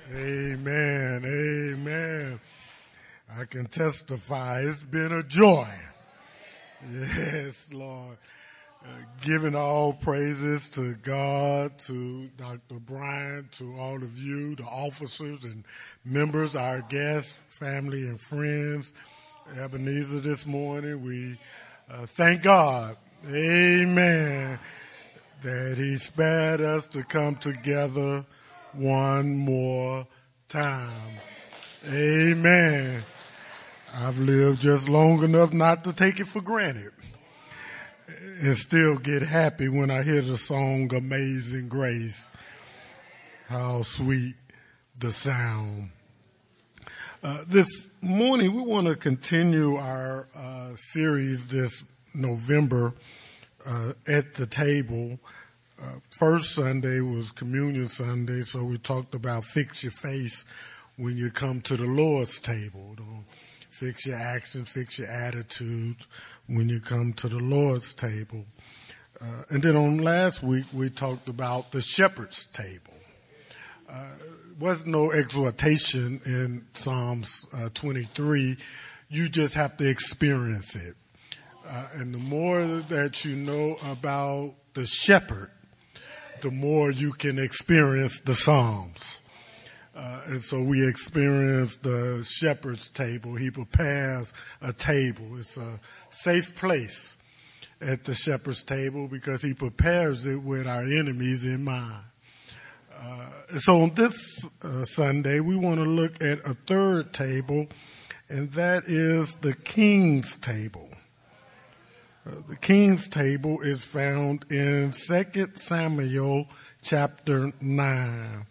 Amen. Amen. I can testify it's been a joy. Yes, Lord. Giving all praises to God, to Dr. Bryant, to all of you, the officers and members, our guests, family and friends. Ebenezer this morning, we thank God. Amen. That he spared us to come together one more time. Amen. I've lived just long enough not to take it for granted and still get happy when I hear the song Amazing Grace. How sweet the sound. This morning we want to continue our series this November at the table. First Sunday was Communion Sunday, so we talked about fix your face when you come to the Lord's table. Don't fix your actions, fix your attitudes when you come to the Lord's table. And then on last week we talked about the shepherd's table. Wasn't no exhortation in Psalms 23. You just have to experience it. And the more that you know about the shepherd, the more you can experience the Psalms. And so we experience the shepherd's table. He prepares a table. It's a safe place at the shepherd's table because he prepares it with our enemies in mind. So on this Sunday, we want to look at a third table, and that is the King's table. The King's table is found in 2 Samuel chapter 9.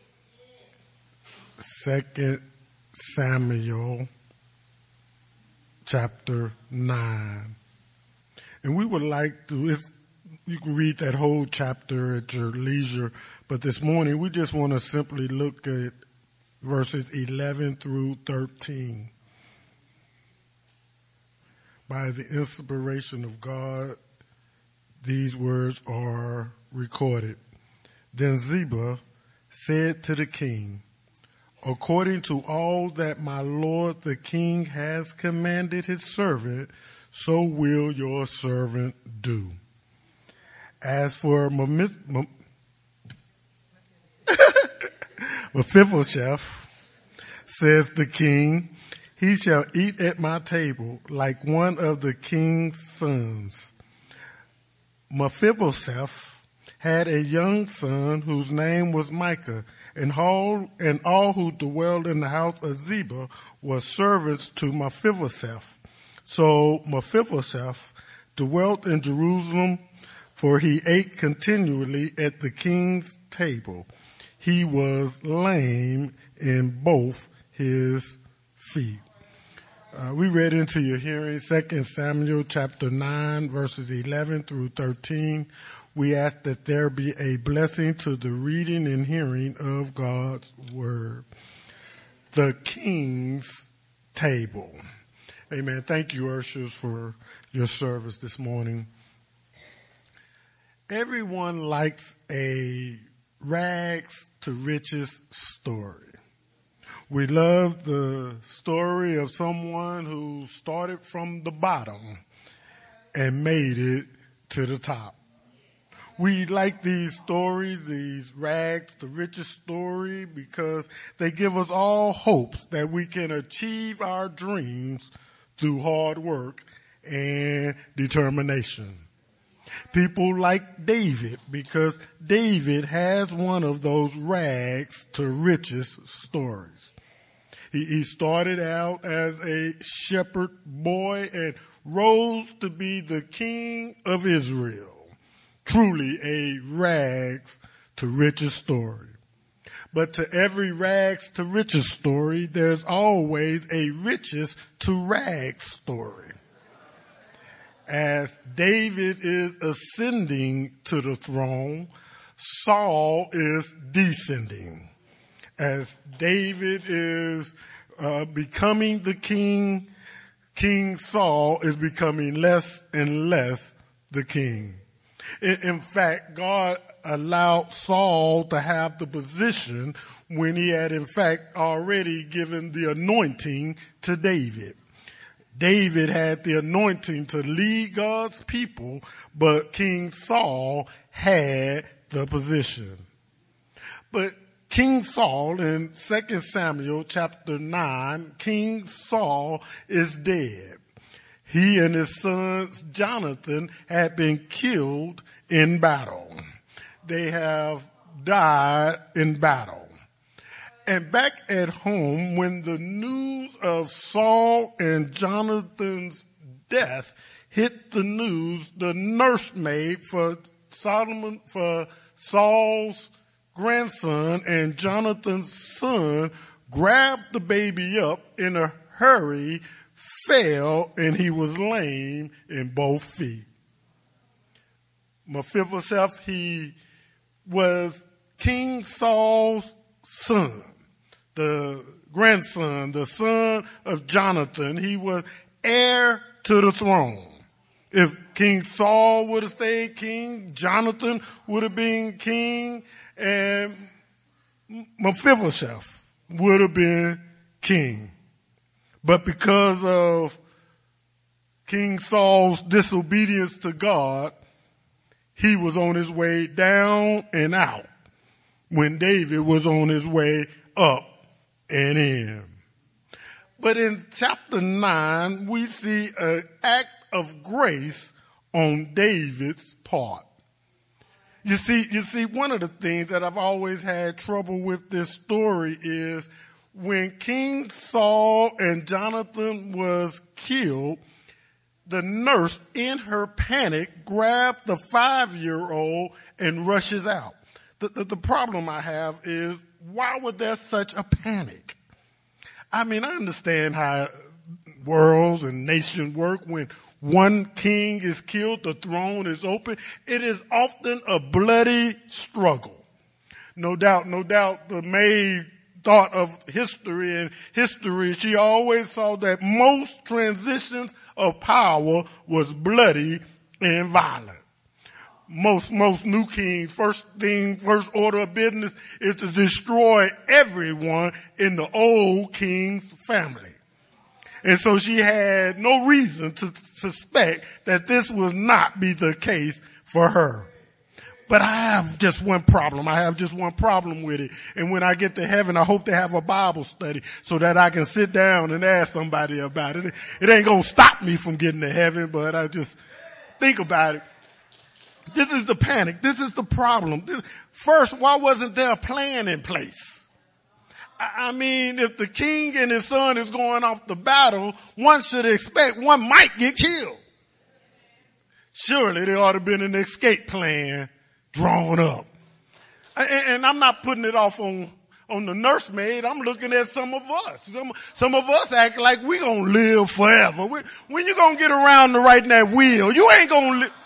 2 Samuel chapter 9. And we would like to, you can read that whole chapter at your leisure, but this morning we just want to simply look at verses 11 through 13. By the inspiration of God, these words are recorded. Then Ziba said to the king, according to all that my lord the king has commanded his servant, so will your servant do. As for Mephibosheth, says the king, he shall eat at my table like one of the king's sons. Mephibosheth had a young son whose name was Micah, and all who dwelled in the house of Ziba were servants to Mephibosheth. So Mephibosheth dwelt in Jerusalem, for he ate continually at the king's table. He was lame in both his feet. We read into your hearing 2 Samuel chapter 9 verses 11 through 13. We ask that there be a blessing to the reading and hearing of God's word. The King's table. Amen. Thank you, ushers, for your service this morning. Everyone likes a rags to riches story. We love the story of someone who started from the bottom and made it to the top. We like these stories, these rags to riches story, because they give us all hopes that we can achieve our dreams through hard work and determination. People like David because David has one of those rags to riches stories. He started out as a shepherd boy and rose to be the king of Israel. Truly a rags to riches story. But to every rags to riches story, there's always a riches to rags story. As David is ascending to the throne, Saul is descending. As David is becoming the king, King Saul is becoming less and less the king. In fact, God allowed Saul to have the position when he had in fact already given the anointing to David. David had the anointing to lead God's people, but King Saul had the position. But King Saul in 2 Samuel chapter 9, King Saul is dead. He and his sons Jonathan had been killed in battle. They have died in battle. And back at home, when the news of Saul and Jonathan's death hit the news, the nursemaid for Saul's grandson and Jonathan's son grabbed the baby up in a hurry, fell, and he was lame in both feet. Mephibosheth, he was King Saul's son, the grandson, the son of Jonathan. He was heir to the throne. If King Saul would have stayed king, Jonathan would have been king, and Mephibosheth would have been king. But because of King Saul's disobedience to God, he was on his way down and out when David was on his way up and in. But in chapter 9, we see an act of grace on David's part. You see, one of the things that I've always had trouble with this story is when King Saul and Jonathan was killed, the nurse in her panic grabbed the 5-year-old and rushes out. The problem I have is, why would there such a panic? I mean, I understand how worlds and nations work. When one king is killed, the throne is open. It is often a bloody struggle. No doubt, the maid thought of history, and history, she always saw that most transitions of power was bloody and violent. Most new kings, first order of business is to destroy everyone in the old king's family. And so she had no reason to suspect that this would not be the case for her. But I have just one problem with it. And when I get to heaven, I hope to have a Bible study so that I can sit down and ask somebody about it. It ain't gonna stop me from getting to heaven, but I just think about it. This is the panic. This is the problem. First, why wasn't there a plan in place? I mean, if the king and his son is going off to battle, one should expect one might get killed. Surely there ought to have been an escape plan drawn up. And I'm not putting it off on the nursemaid. I'm looking at some of us. Some of us act like we gonna live forever. When you gonna get around to writing that will? You ain't gonna live.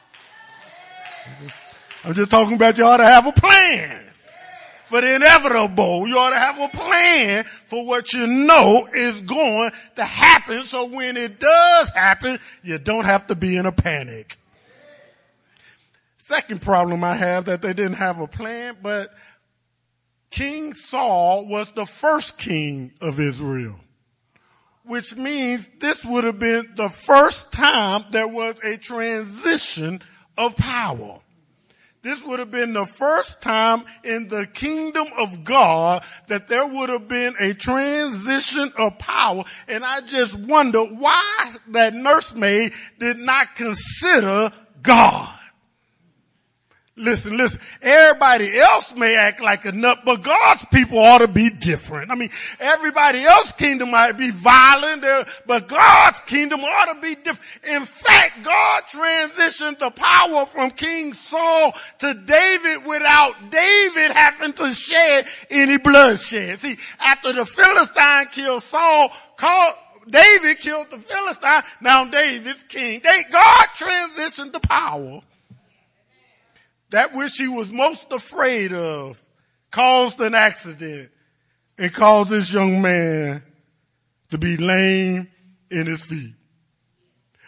I'm just talking about you ought to have a plan for the inevitable. You ought to have a plan for what you know is going to happen, so when it does happen, you don't have to be in a panic. Second problem I have, that they didn't have a plan, but King Saul was the first king of Israel, which means this would have been the first time there was a transition of power. This would have been the first time in the kingdom of God that there would have been a transition of power. And I just wonder why that nursemaid did not consider God. Listen, everybody else may act like a nut, but God's people ought to be different. I mean, everybody else's kingdom might be violent, but God's kingdom ought to be different. In fact, God transitioned the power from King Saul to David without David having to shed any bloodshed. See, after the Philistine killed Saul, David killed the Philistine, now David's king. God transitioned the power. That which he was most afraid of caused an accident and caused this young man to be lame in his feet.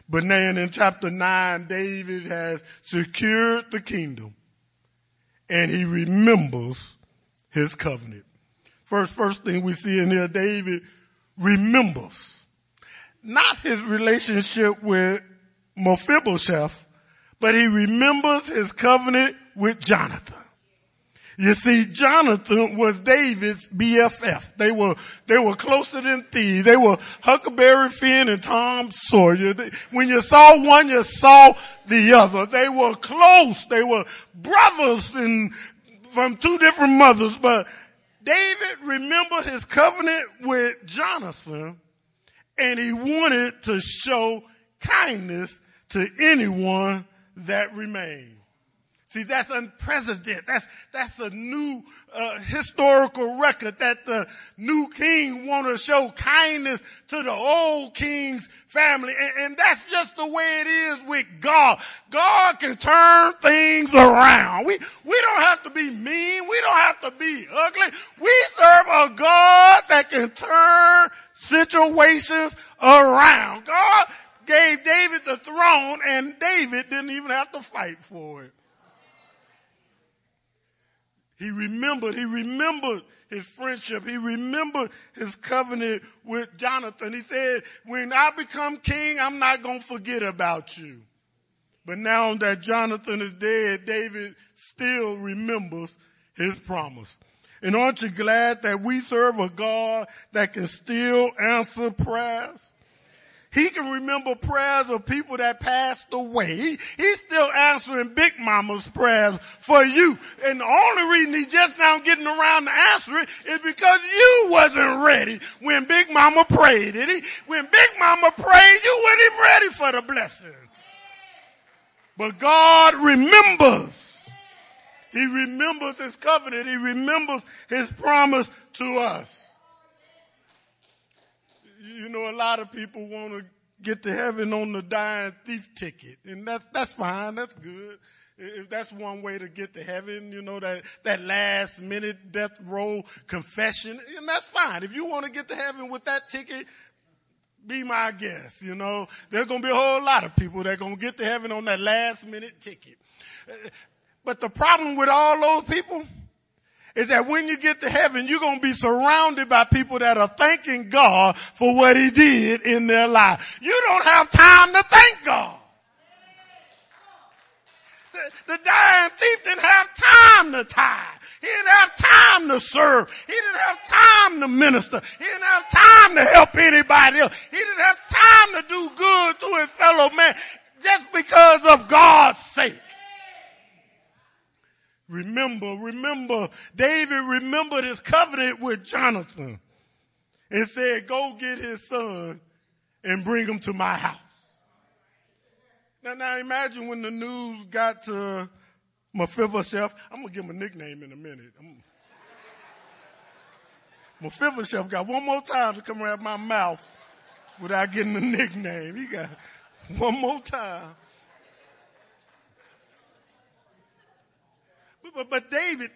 But now in chapter 9, David has secured the kingdom and he remembers his covenant. First thing we see in here, David remembers not his relationship with Mephibosheth, but he remembers his covenant with Jonathan. You see, Jonathan was David's BFF. They were closer than thieves. They were Huckleberry Finn and Tom Sawyer. When you saw one, you saw the other. They were close. They were brothers from two different mothers. But David remembered his covenant with Jonathan, and he wanted to show kindness to anyone that remained. See, that's unprecedented. That's a new historical record that the new king want to show kindness to the old king's family. And that's just the way it is with God. God can turn things around. We don't have to be mean. We don't have to be ugly. We serve a God that can turn situations around. God gave David the throne, and David didn't even have to fight for it. He remembered his friendship. He remembered his covenant with Jonathan. He said, when I become king, I'm not going to forget about you. But now that Jonathan is dead, David still remembers his promise. And aren't you glad that we serve a God that can still answer prayers? He can remember prayers of people that passed away. He's still answering Big Mama's prayers for you. And the only reason he's just now getting around to answer it is because you wasn't ready when Big Mama prayed. When Big Mama prayed, you weren't ready for the blessing. But God remembers. He remembers his covenant. He remembers his promise to us. You know, a lot of people want to get to heaven on the dying thief ticket. And that's fine. That's good. If that's one way to get to heaven, you know, that last minute death row confession. And that's fine. If you want to get to heaven with that ticket, be my guest. You know, there's going to be a whole lot of people that are going to get to heaven on that last minute ticket. But the problem with all those people is that when you get to heaven, you're going to be surrounded by people that are thanking God for what he did in their life. You don't have time to thank God. The dying thief didn't have time to tithe. He didn't have time to serve. He didn't have time to minister. He didn't have time to help anybody else. He didn't have time to do good to his fellow man just because of God's sake. Remember, David remembered his covenant with Jonathan and said, go get his son and bring him to my house. Now imagine when the news got to Mephibosheth. I'm going to give him a nickname in a minute. Mephibosheth got one more time to come out of my mouth without getting a nickname. He got one more time. But David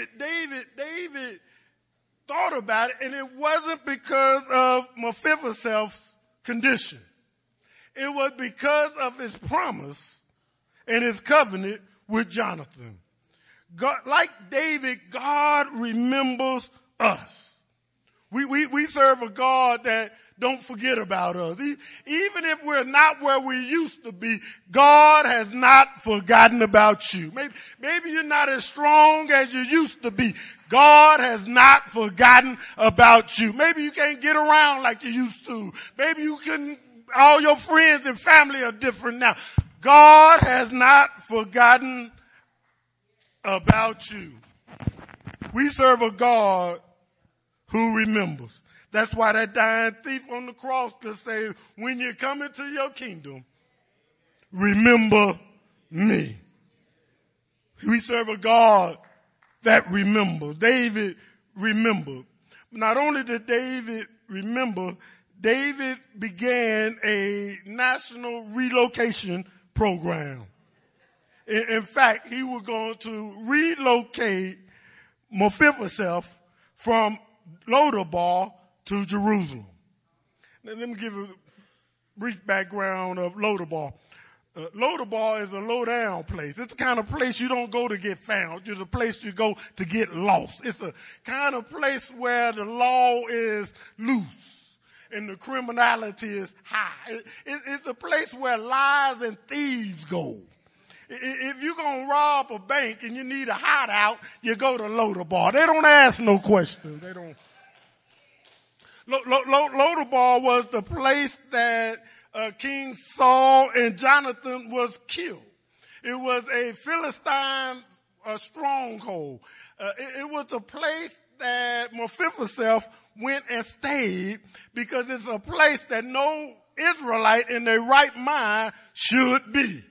thought about it, and it wasn't because of Mephibosheth's condition. It was because of his promise and his covenant with Jonathan. God, like David, God remembers us. We serve a God that don't forget about us. Even if we're not where we used to be, God has not forgotten about you. Maybe you're not as strong as you used to be. God has not forgotten about you. Maybe you can't get around like you used to. Maybe you couldn't, all your friends and family are different now. God has not forgotten about you. We serve a God who remembers. That's why that dying thief on the cross could say, when you come into your kingdom, remember me. We serve a God that remembers. David remembered. Not only did David remember, David began a national relocation program. In fact, he was going to relocate Mephibosheth from Lodabar to Jerusalem. Now, let me give you brief background of Lodabar. Lodabar is a low-down place. It's the kind of place you don't go to get found. It's a place you go to get lost. It's a kind of place where the law is loose and the criminality is high. It's a place where lies and thieves go. If you're going to rob a bank and you need a hideout, you go to Lodabar. They don't ask no questions. They don't. Lodabar was the place that King Saul and Jonathan was killed. It was a Philistine stronghold. It was a place that Mephibosheth went and stayed because it's a place that no Israelite in their right mind should be.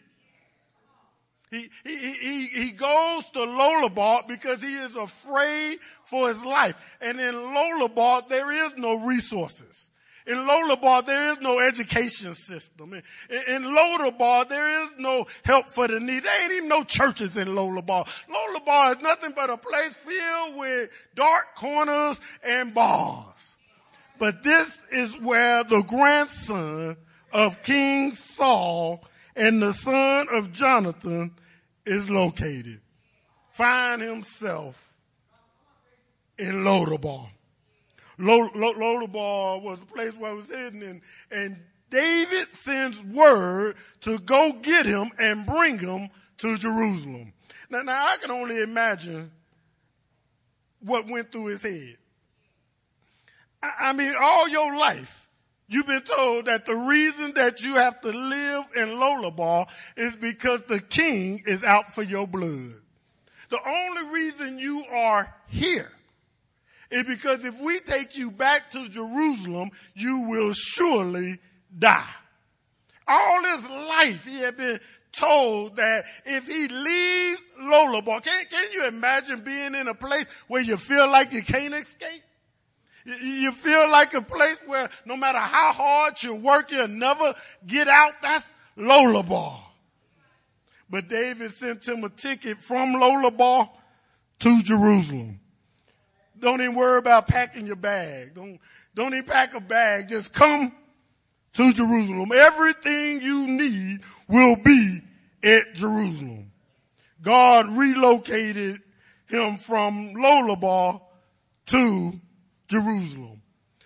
He goes to Lodabar because he is afraid for his life. And in Lodabar, there is no resources. In Lodabar, there is no education system. In Lodabar, there is no help for the needy. There ain't even no churches in Lodabar. Lodabar is nothing but a place filled with dark corners and bars. But this is where the grandson of King Saul and the son of Jonathan is located. Find himself in Lodabar. Lodabar was a place where he was hidden, and David sends word to go get him and bring him to Jerusalem. Now I can only imagine what went through his head. I mean, all your life, you've been told that the reason that you have to live in Lodabar is because the king is out for your blood. The only reason you are here is because if we take you back to Jerusalem, you will surely die. All his life he had been told that if he leaves Lodabar, can you imagine being in a place where you feel like you can't escape? You feel like a place where no matter how hard you work, you'll never get out. That's Lodabar. But David sent him a ticket from Lodabar to Jerusalem. Don't even worry about packing your bag. Don't even pack a bag. Just come to Jerusalem. Everything you need will be at Jerusalem. God relocated him from Lodabar to Jerusalem.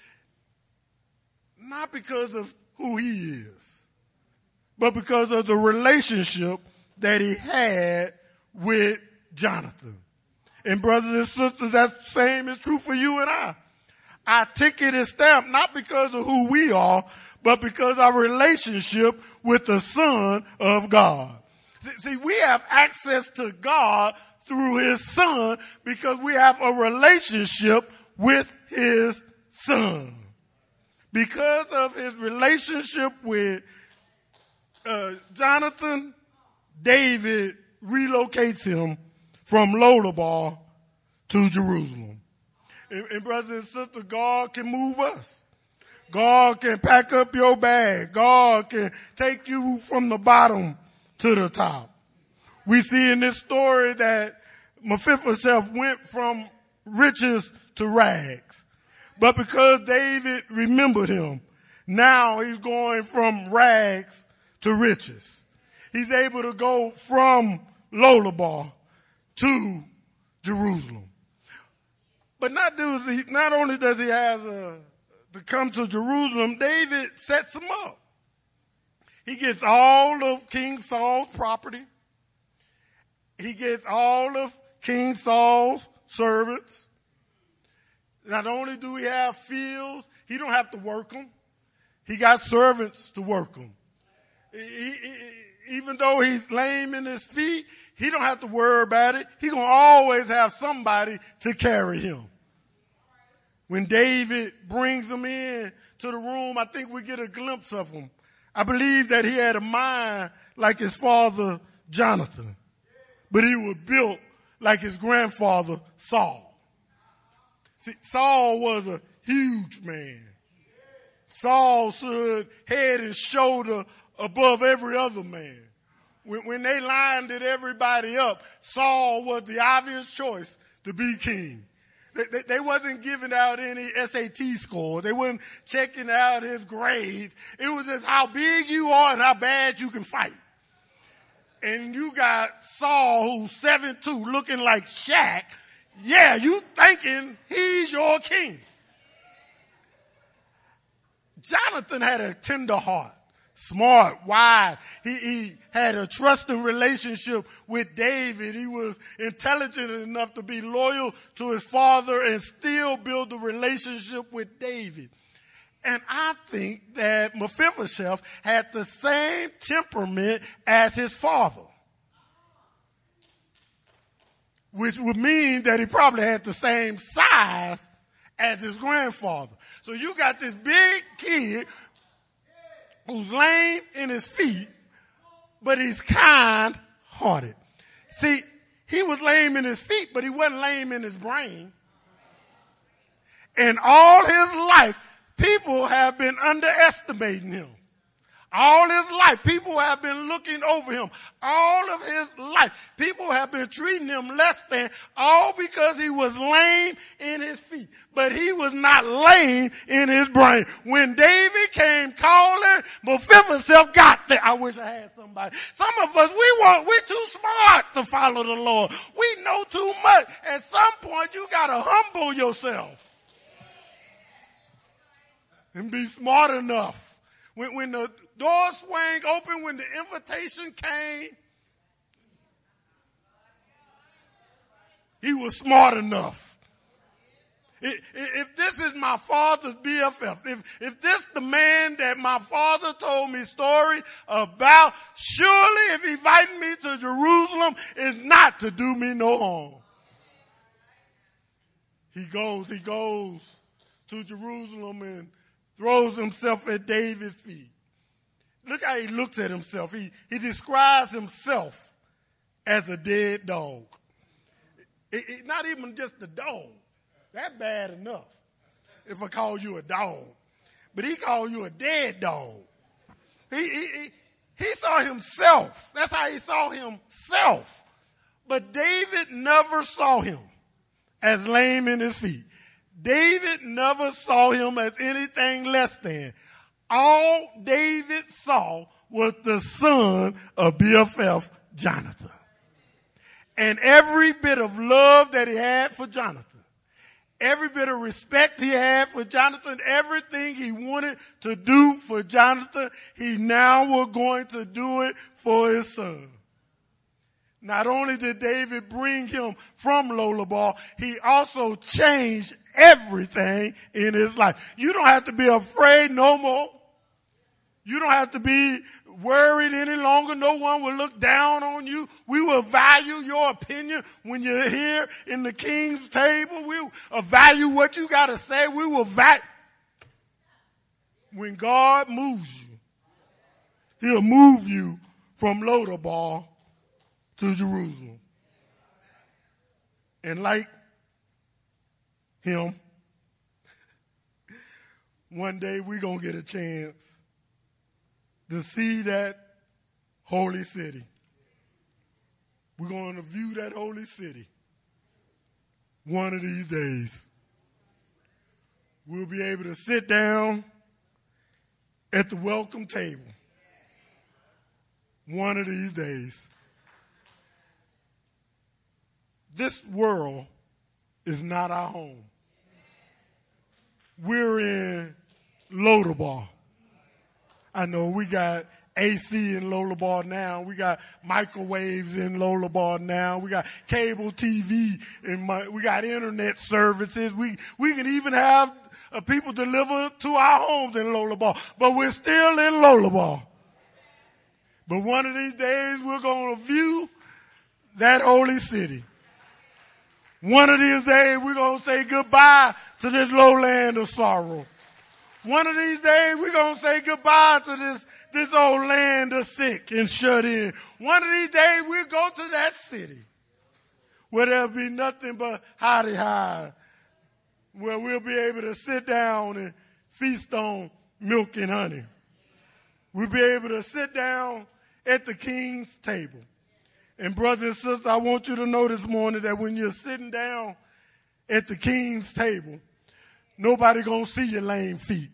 Not because of who he is, but because of the relationship that he had with Jonathan. And brothers and sisters, that same is true for you and I. Our ticket is stamped not because of who we are, but because of our relationship with the Son of God. See, we have access to God through his Son because we have a relationship with his Son. Because of his relationship with Jonathan, David relocates him from Lodabar to Jerusalem. And brothers and sisters, God can move us. God can pack up your bag. God can take you from the bottom to the top. We see in this story that Mephibosheth went from riches to rags. But because David remembered him, now he's going from rags to riches. He's able to go from Lodabar to Jerusalem. But not only does he have to come to Jerusalem, David sets him up. He gets all of King Saul's property. He gets all of King Saul's servants. Not only do he have fields, he don't have to work them. He got servants to work them. Even though he's lame in his feet, he don't have to worry about it. He's going to always have somebody to carry him. When David brings him in to the room, I think we get a glimpse of him. I believe that he had a mind like his father, Jonathan. But he was built like his grandfather, Saul. See, Saul was a huge man. Saul stood head and shoulder above every other man. When they lined everybody up, Saul was the obvious choice to be king. They wasn't giving out any SAT scores. They wasn't checking out his grades. It was just how big you are and how bad you can fight. And you got Saul, who's 7'2", looking like Shaq. Yeah, you thinking he's your king. Jonathan had a tender heart, smart, wise. He had a trusting relationship with David. He was intelligent enough to be loyal to his father and still build a relationship with David. And I think that Mephibosheth had the same temperament as his father, which would mean that he probably had the same size as his grandfather. So you got this big kid who's lame in his feet, but he's kind-hearted. See, he was lame in his feet, but he wasn't lame in his brain. And all his life, people have been underestimating him. All his life, people have been looking over him. All of his life, people have been treating him less than, all because he was lame in his feet. But he was not lame in his brain. When David came calling, Mephibosheth got there. I wish I had somebody. Some of us, we're too smart to follow the Lord. We know too much. At some point, you gotta humble yourself and be smart enough. When the door swang open, when the invitation came, he was smart enough. If this is my father's BFF, if this the man that my father told me story about, surely if he invited me to Jerusalem, it's not to do me no harm. He goes to Jerusalem and throws himself at David's feet. Look how he looks at himself. He describes himself as a dead dog. Not even just a dog. That's bad enough if I call you a dog. But he called you a dead dog. He saw himself. That's how he saw himself. But David never saw him as lame in his feet. David never saw him as anything less than. All David saw was the son of BFF, Jonathan. And every bit of love that he had for Jonathan, every bit of respect he had for Jonathan, everything he wanted to do for Jonathan, he now was going to do it for his son. Not only did David bring him from Lodabar, he also changed everything in his life. You don't have to be afraid no more. You don't have to be worried any longer. No one will look down on you. We will value your opinion when you're here in the king's table. We'll value what you got to say. We will value. When God moves you, he'll move you from Lodabar to Jerusalem. And like him, one day we're going to get a chance to see that holy city. We're going to view that holy city one of these days. We'll be able to sit down at the welcome table one of these days. This world is not our home. We're in Lodabar. I know we got AC in Lodabar now. We got microwaves in Lodabar now. We got cable TV and we got internet services. We can even have people deliver to our homes in Lodabar. But we're still in Lodabar. But one of these days we're going to view that holy city. One of these days we're going to say goodbye to this lowland of sorrow. One of these days we're going to say goodbye to this old land of sick and shut in. One of these days we'll go to that city where there'll be nothing but howdy-hi, where we'll be able to sit down and feast on milk and honey. We'll be able to sit down at the king's table. And brothers and sisters, I want you to know this morning that when you're sitting down at the king's table, nobody gonna see your lame feet.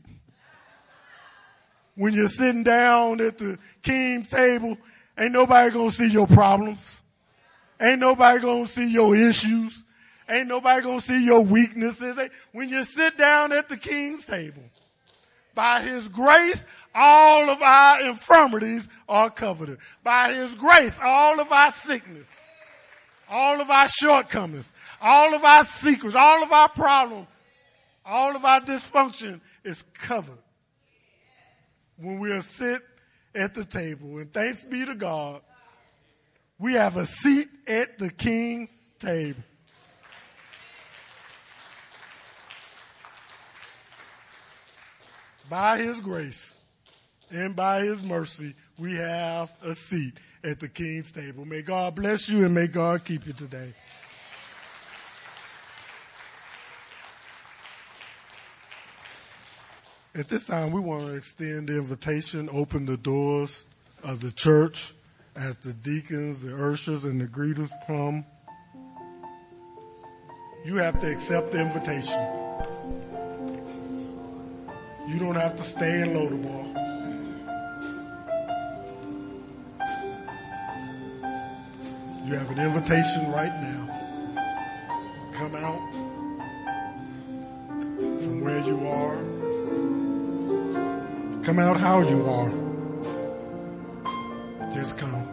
When you're sitting down at the king's table, ain't nobody gonna see your problems. Ain't nobody gonna see your issues. Ain't nobody gonna see your weaknesses. When you sit down at the king's table, by his grace, all of our infirmities are covered. By his grace, all of our sickness, all of our shortcomings, all of our secrets, all of our problems, all of our dysfunction is covered when we'll sit at the table. And thanks be to God, we have a seat at the king's table. By his grace and by his mercy, we have a seat at the king's table. May God bless you and may God keep you today. At this time, we want to extend the invitation, open the doors of the church as the deacons, the ushers, and the greeters come. You have to accept the invitation. You don't have to stay in Lodabar. You have an invitation right now. Come out from where you are. Come out how you are. Just come.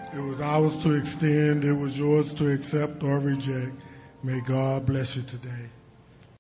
To extend, it was yours to accept or reject. May God bless you today.